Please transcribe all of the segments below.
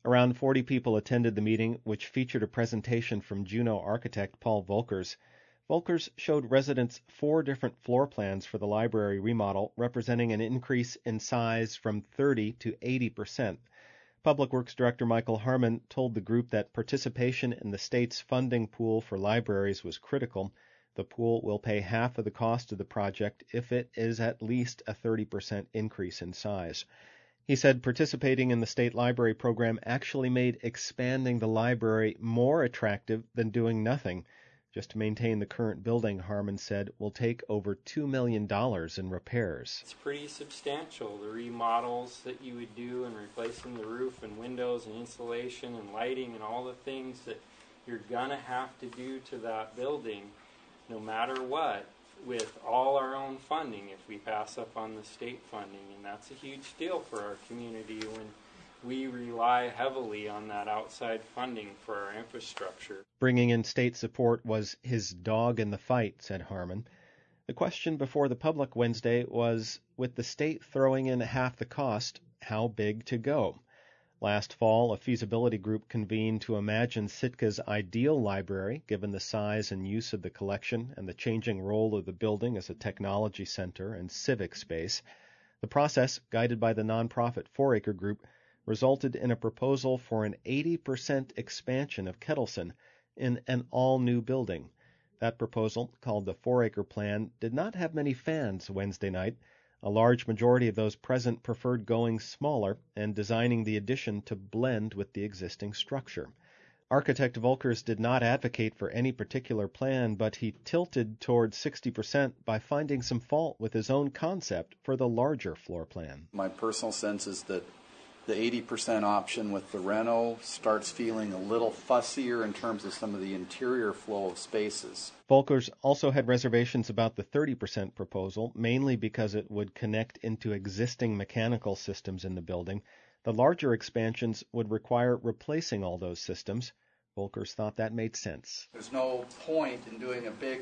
Around 40 people attended the meeting, which featured a presentation from Juneau architect Paul Volkers. Volkers showed residents 4 different floor plans for the library remodel, representing an increase in size from 30 to 80%. Public Works Director Michael Harmon told the group that participation in the state's funding pool for libraries was critical. The pool will pay half of the cost of the project if it is at least a 30% increase in size. He said participating in the state library program actually made expanding the library more attractive than doing nothing. Just to maintain the current building, Harmon said, will take over $2 million in repairs. It's pretty substantial, the remodels that you would do and replacing the roof and windows and insulation and lighting and all the things that you're going to have to do to that building, no matter what, with all our own funding if we pass up on the state funding. And that's a huge deal for our community when we rely heavily on that outside funding for our infrastructure. Bringing in state support was his dog in the fight, said Harmon. The question before the public Wednesday was, with the state throwing in half the cost, how big to go? Last fall, a feasibility group convened to imagine Sitka's ideal library, given the size and use of the collection and the changing role of the building as a technology center and civic space. The process, guided by the nonprofit 4-Acre Group, resulted in a proposal for an 80% expansion of Kettleson in an all-new building. That proposal, called the 4-Acre Plan, did not have many fans Wednesday night. A large majority of those present preferred going smaller and designing the addition to blend with the existing structure. Architect Volkers did not advocate for any particular plan, but he tilted toward 60% by finding some fault with his own concept for the larger floor plan. My personal sense is that the 80% option with the reno starts feeling a little fussier in terms of some of the interior flow of spaces. Volkers also had reservations about the 30% proposal, mainly because it would connect into existing mechanical systems in the building. The larger expansions would require replacing all those systems. Volkers thought that made sense. There's no point in doing a big,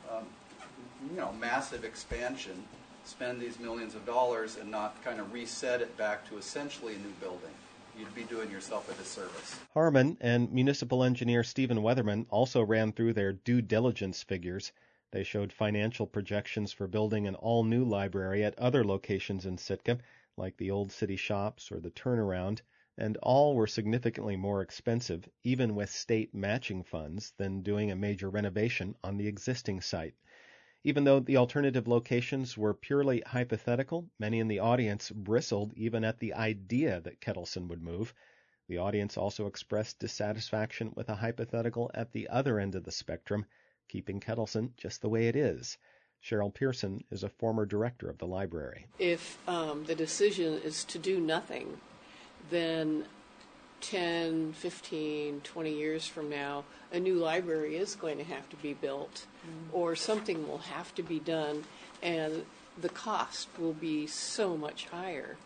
massive expansion, spend these millions of dollars and not kind of reset it back to essentially a new building. You'd be doing yourself a disservice. Harmon and municipal engineer Stephen Weatherman also ran through their due diligence figures. They showed financial projections for building an all-new library at other locations in Sitka, like the Old City Shops or the Turnaround, and all were significantly more expensive, even with state matching funds, than doing a major renovation on the existing site. Even though the alternative locations were purely hypothetical, many in the audience bristled even at the idea that Kettleson would move. The audience also expressed dissatisfaction with a hypothetical at the other end of the spectrum, keeping Kettleson just the way it is. Cheryl Pearson is a former director of the library. If the decision is to do nothing, then 10, 15, 20 years from now, a new library is going to have to be built, or something will have to be done, and the cost will be so much higher.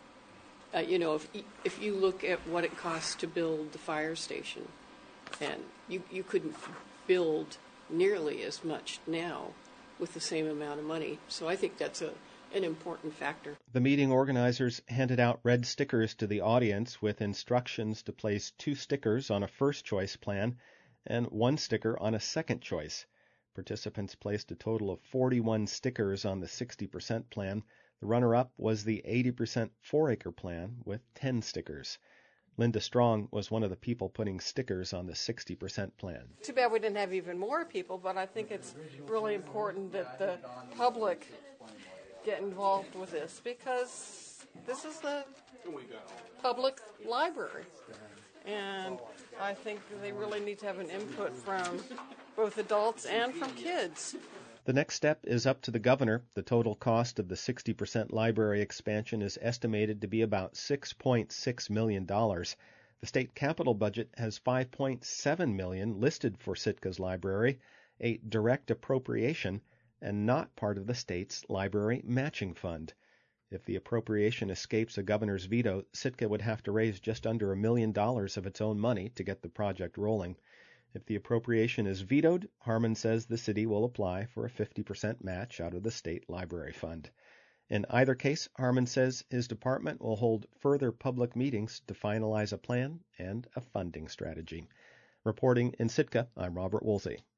If you look at what it costs to build the fire station, and you couldn't build nearly as much now with the same amount of money. So I think that's an important factor. The meeting organizers handed out red stickers to the audience with instructions to place 2 stickers on a first choice plan and 1 sticker on a second choice. Participants placed a total of 41 stickers on the 60% plan. The runner-up was the 80% 4-acre plan with 10 stickers. Linda Strong was one of the people putting stickers on the 60% plan. Too bad we didn't have even more people, but I think it's really important that the public get involved with this, because this is the public library, and I think they really need to have an input from both adults and from kids. The next step is up to the governor. The total cost of the 60% library expansion is estimated to be about $6.6 million. The state capital budget has $5.7 million listed for Sitka's library, a direct appropriation and not part of the state's library matching fund. If the appropriation escapes a governor's veto, Sitka would have to raise just under $1 million of its own money to get the project rolling. If the appropriation is vetoed, Harmon says the city will apply for a 50% match out of the state library fund. In either case, Harmon says his department will hold further public meetings to finalize a plan and a funding strategy. Reporting in Sitka, I'm Robert Woolsey.